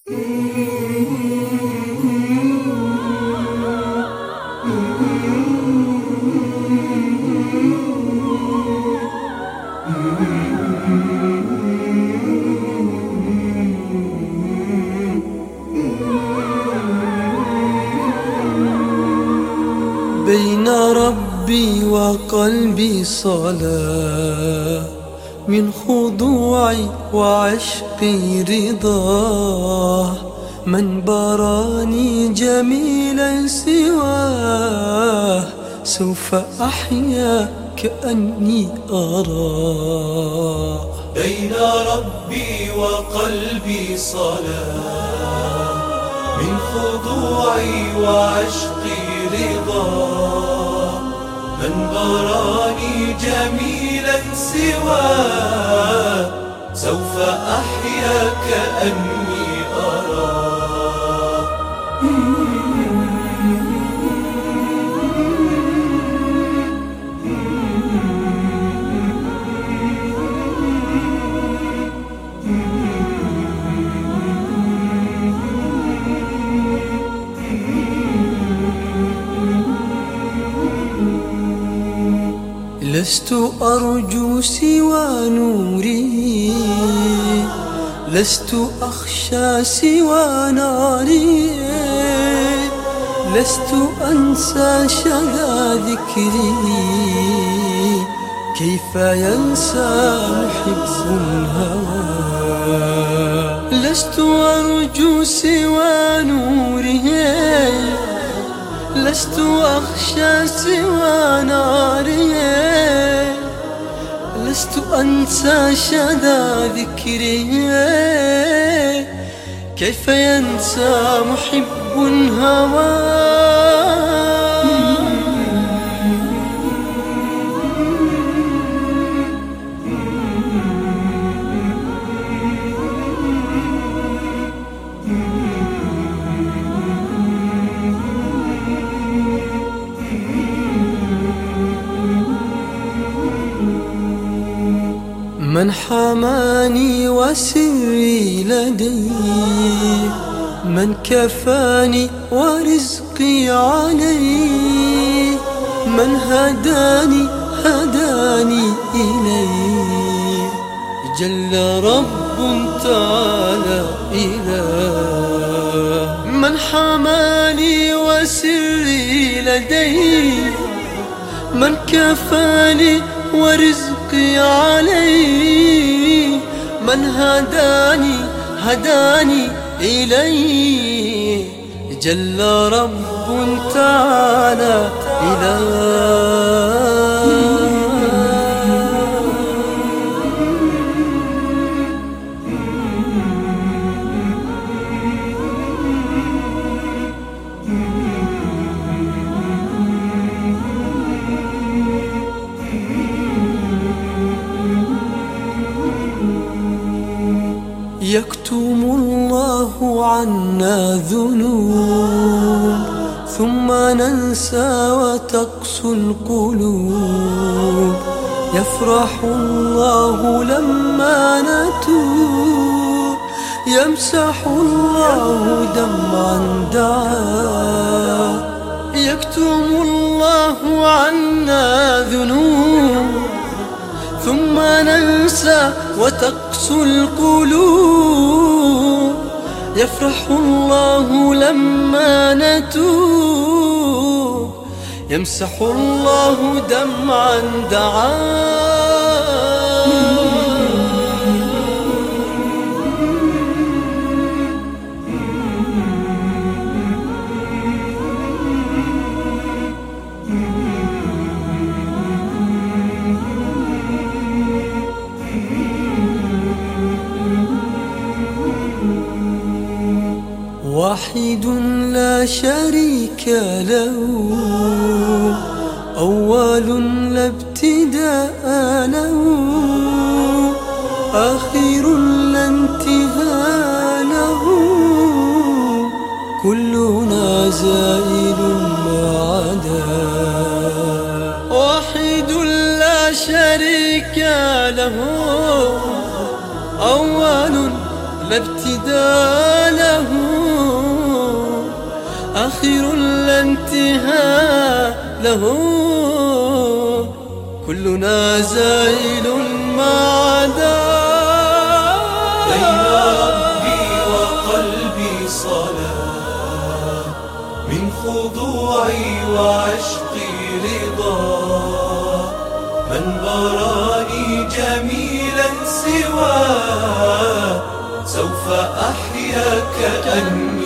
بين ربي وقلبي صلاة، من خضوعي وعشقي رضاه، من براني جميلا سواه، سوف أحيا كأني أراه. بين ربي وقلبي صلاة، من خضوعي وعشقي رضاه، من براني جميلا سواه، سوف أحيا كأني أراه. لست أرجو سوى نوري، لست أخشى سوى ناري، لست أنسى شذا ذكري، كيف ينسى محب الهوى. لست أرجو سوى نوري، لست أخشى سوى ناري، لست أنسى شذا ذكري، كيف ينسى محب هوى. من حماني وسري لديه، من كفاني ورزقي عليه، من هداني إليه، جل رب تعالى إله. من حماني وسري لديه، من كفاني ورزقي عليه، من هداني إليه، جل رب تعالى إله. يكتم الله عنا ذنوب، ثم ننسى وتقسو القلوب، يفرح الله لما نتوب، يمسح الله دمعا دعا. يكتم الله عنا ذنوب، ثم ننسى وتقسو القلوب، يفرح الله لما نتوب، يمسح الله دمعا دعا. واحد لا شريك له، أول لا ابتداء له، آخر لا انتهاء له، كلنا زائل ما عدا. واحد لا شريك له، أول لا ابتداء له، آخر لا انتهاء له، كلنا زائل ما عدا. بين ربي وقلبي صلاة، من خضوعي وعشقي رضا، من براني جميلا سواه، سوف أحيا كأني